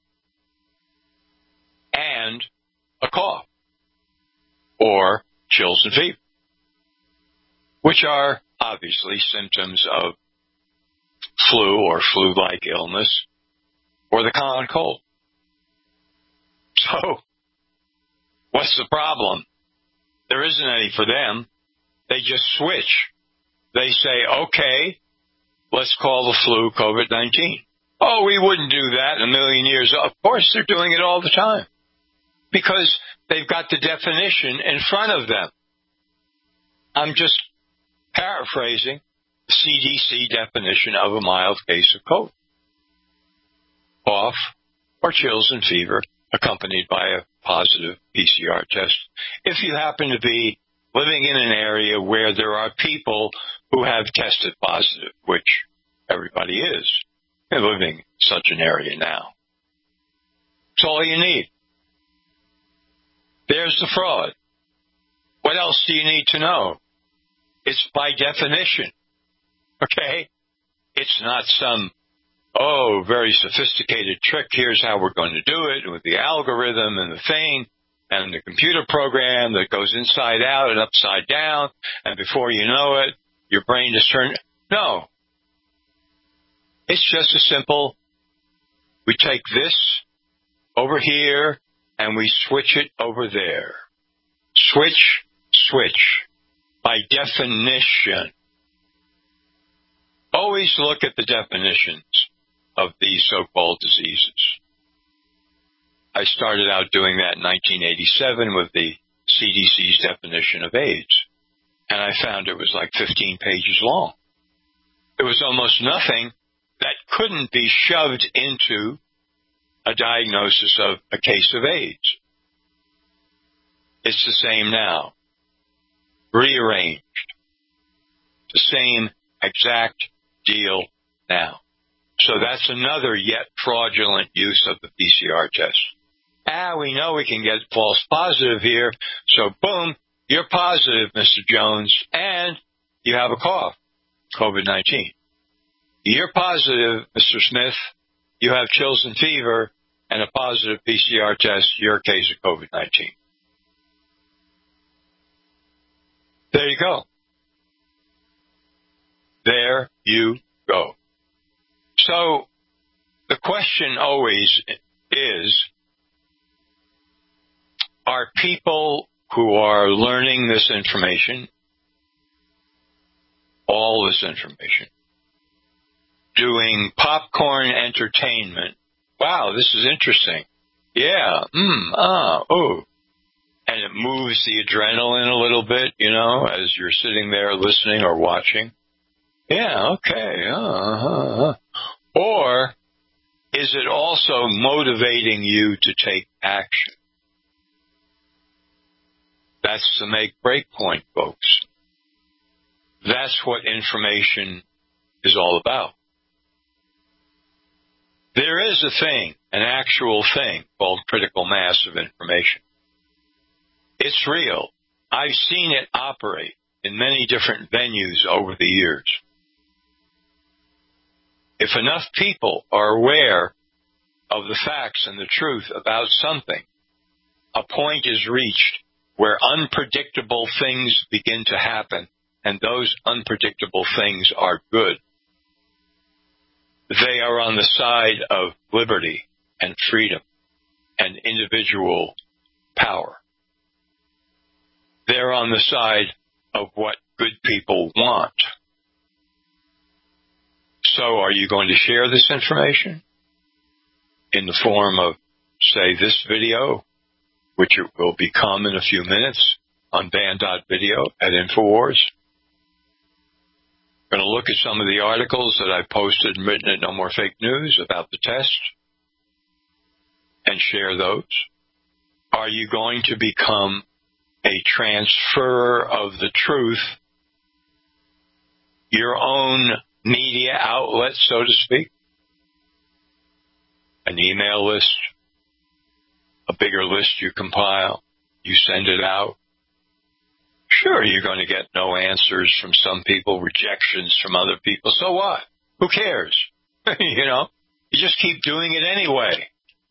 and a cough or chills and fever, which are obviously symptoms of flu or flu-like illness or the common cold. So What's the problem? There isn't any for them. They just switch. They say, okay, let's call the flu COVID nineteen. Oh, we wouldn't do that in a million years. Of course, they're doing it all the time because they've got the definition in front of them. I'm just paraphrasing the C D C definition of a mild case of COVID. Cough or chills and fever accompanied by a positive P C R test. If you happen to be living in an area where there are people who have tested positive, which everybody is, and living in such an area now. It's all you need. There's the fraud. What else do you need to know? It's by definition. Okay? It's not some, oh, very sophisticated trick. Here's how we're going to do it with the algorithm and the thing and the computer program that goes inside out and upside down. And before you know it, your brain is turned. No. It's just a simple, we take this over here and we switch it over there. Switch, switch. By definition. Always look at the definitions of these so-called diseases. I started out doing that in nineteen eighty-seven with the C D C's definition of AIDS. And I found it was like fifteen pages long. There was almost nothing that couldn't be shoved into a diagnosis of a case of AIDS. It's the same now. Rearranged. The same exact deal now. So that's another yet fraudulent use of the P C R test. Ah, we know we can get false positive here, so boom, you're positive, Mister Jones, and you have a cough, COVID nineteen. You're positive, Mister Smith, you have chills and fever, and a positive P C R test, you're a case of COVID nineteen. There you go. There you go. So the question always is, are people who are learning this information, all this information, doing popcorn entertainment? Wow, this is interesting. Yeah, mm, ah, oh. And it moves the adrenaline a little bit, you know, as you're sitting there listening or watching. Yeah, okay. Uh-huh. Or is it also motivating you to take action? That's the make-break point, folks. That's what information is all about. There is a thing, an actual thing, called critical mass of information. It's real. I've seen it operate in many different venues over the years. If enough people are aware of the facts and the truth about something, a point is reached where unpredictable things begin to happen, and those unpredictable things are good. They are on the side of liberty and freedom and individual power. They're on the side of what good people want. So are you going to share this information in the form of, say, this video, which it will become in a few minutes on band dot video at InfoWars? We're going to look at some of the articles that I posted and written at No More Fake News about the test and share those. Are you going to become a transferer of the truth, your own media outlet, so to speak? An email list, a bigger list you compile, you send it out. Sure, you're going to get no answers from some people, rejections from other people. So what? Who cares? You know, you just keep doing it anyway.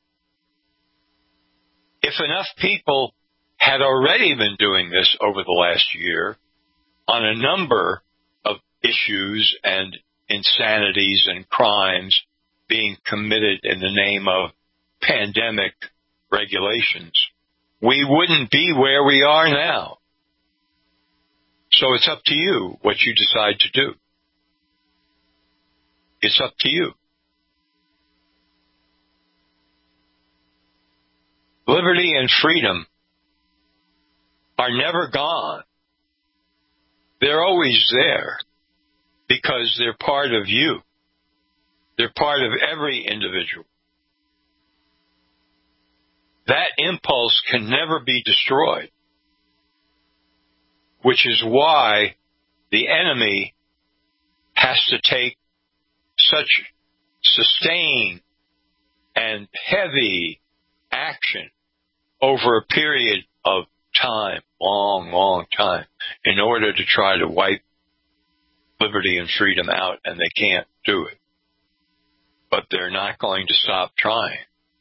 If enough people had already been doing this over the last year on a number of issues and insanities and crimes being committed in the name of pandemic regulations, we wouldn't be where we are now. So it's up to you what you decide to do. It's up to you. Liberty and freedom are never gone. They're always there because they're part of you. They're part of every individual. That impulse can never be destroyed, which is why the enemy has to take such sustained and heavy action over a period of time, long, long time, in order to try to wipe liberty and freedom out, and they can't do it. But they're not going to stop trying.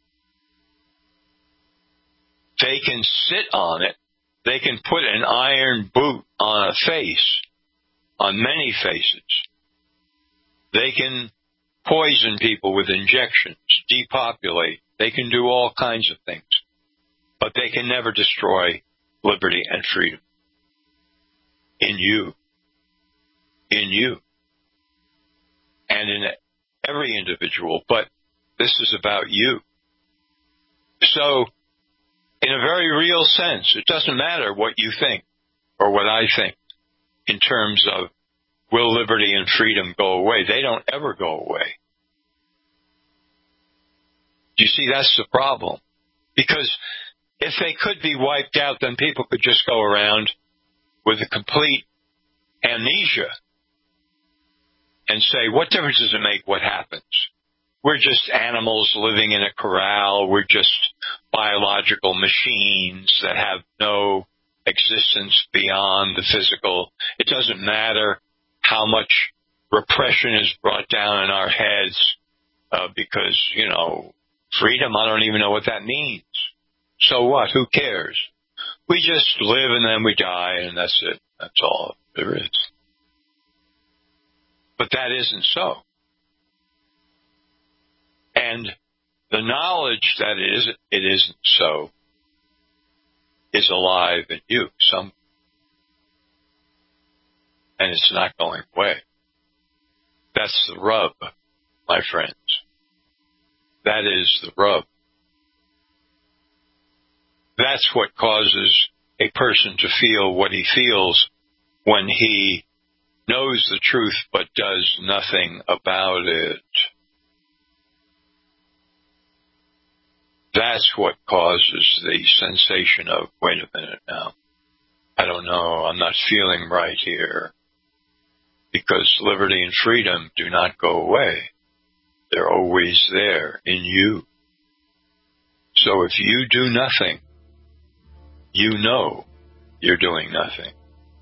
They can sit on it. They can put an iron boot on a face, on many faces. They can poison people with injections, depopulate. They can do all kinds of things. But they can never destroy liberty and freedom. In you. In you. And in every individual. But this is about you. So, in a very real sense, it doesn't matter what you think or what I think in terms of will liberty and freedom go away. They don't ever go away. You see, that's the problem. Because if they could be wiped out, then people could just go around with a complete amnesia and say, what difference does it make what happens? We're just animals living in a corral. We're just biological machines that have no existence beyond the physical. It doesn't matter how much repression is brought down in our heads uh, because, you know, freedom, I don't even know what that means. So what? Who cares? We just live and then we die, and that's it. That's all there is. But that isn't so. And the knowledge that it isn't, it isn't so is alive in you, some, and it's not going away. That's the rub, my friends. That is the rub. That's what causes a person to feel what he feels when he knows the truth but does nothing about it. That's what causes the sensation of, wait a minute now, I don't know, I'm not feeling right here. Because liberty and freedom do not go away. They're always there in you. So if you do nothing, you know you're doing nothing.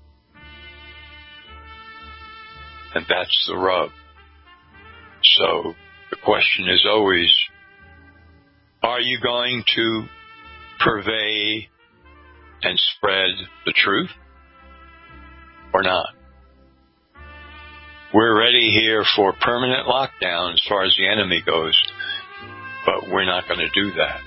And that's the rub. So the question is always, are you going to purvey and spread the truth or not? We're ready here for permanent lockdown as far as the enemy goes, but we're not going to do that.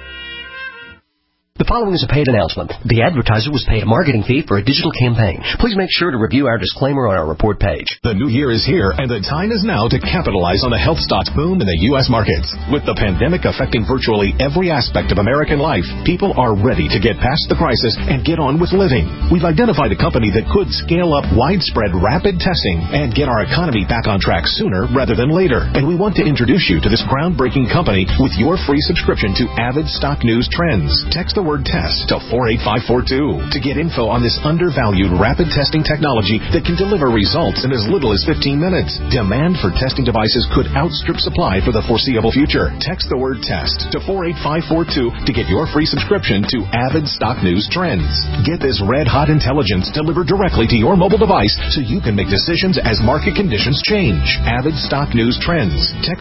The following is a paid announcement. The advertiser was paid a marketing fee for a digital campaign. Please make sure to review our disclaimer on our report page. The new year is here, and the time is now to capitalize on the health stocks boom in the U S markets. With the pandemic affecting virtually every aspect of American life, people are ready to get past the crisis and get on with living. We've identified a company that could scale up widespread rapid testing and get our economy back on track sooner rather than later. And we want to introduce you to this groundbreaking company with your free subscription to Avid Stock News Trends. Text the word test to four eight five four two to get info on this undervalued rapid testing technology that can deliver results in as little as fifteen minutes. Demand for testing devices could outstrip supply for the foreseeable future. Text the word test to four eight five four two to get your free subscription to Avid Stock News Trends. Get this red-hot intelligence delivered directly to your mobile device so you can make decisions as market conditions change. Avid Stock News Trends. Text